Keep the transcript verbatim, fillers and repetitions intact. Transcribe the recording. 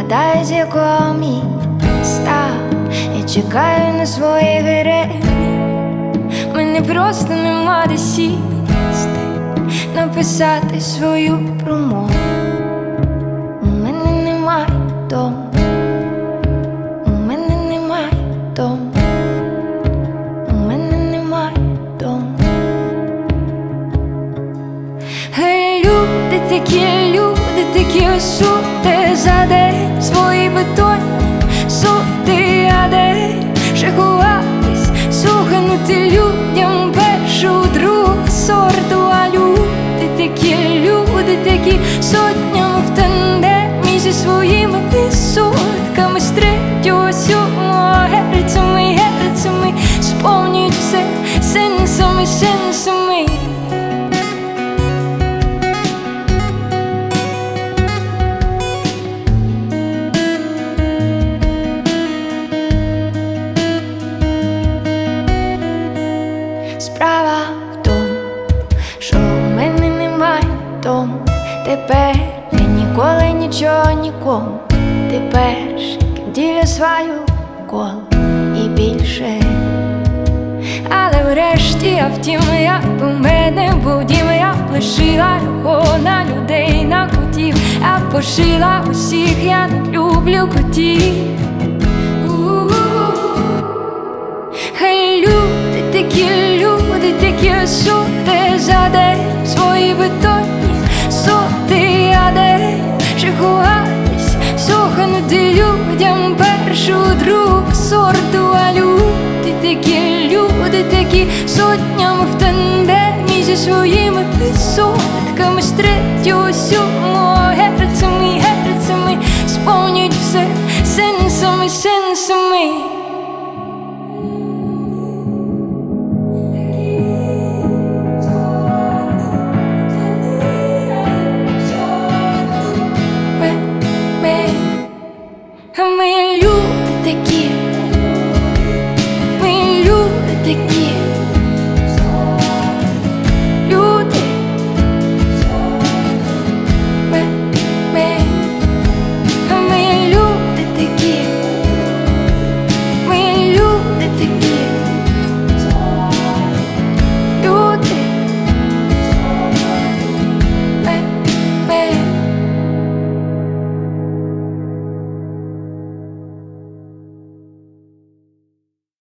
гадаю, з якого міста я чекаю на своїх героїв. Мені просто нема де сісти, написати свою промову. У мене немає дому, у мене немає дому, у мене немає дому. Гей, люди такі, люди такі осуди, за день свої бетонні суди, а де ще ховатись, суханути людям першу, другу сорту. А люди такі, люди такі сотнями в тандемі зі своїми висотками, з третього, сьомого герцями, герцями сповнюють все сенсами, сенсами. Справа в тому, що у мене немає дому. Тепер я ніколи нічого нікому. Ти перший, ким ділю свою колу і більше. Але врешті, а втім, як у мене був дім, я лишила його на людей, на котів. Я пошила усіх, я не люблю котів. Хай люди такі, люди такі осуди, за день свої бетонні суди, а де ще ховатись, суханути людям першу, другу сорту. А люди такі, люди такі сотнями в тандемі зі своїми висотками, з третього, сьомого герцями, герцями сповнюють все сенсами, сенсами. А ми люди такі,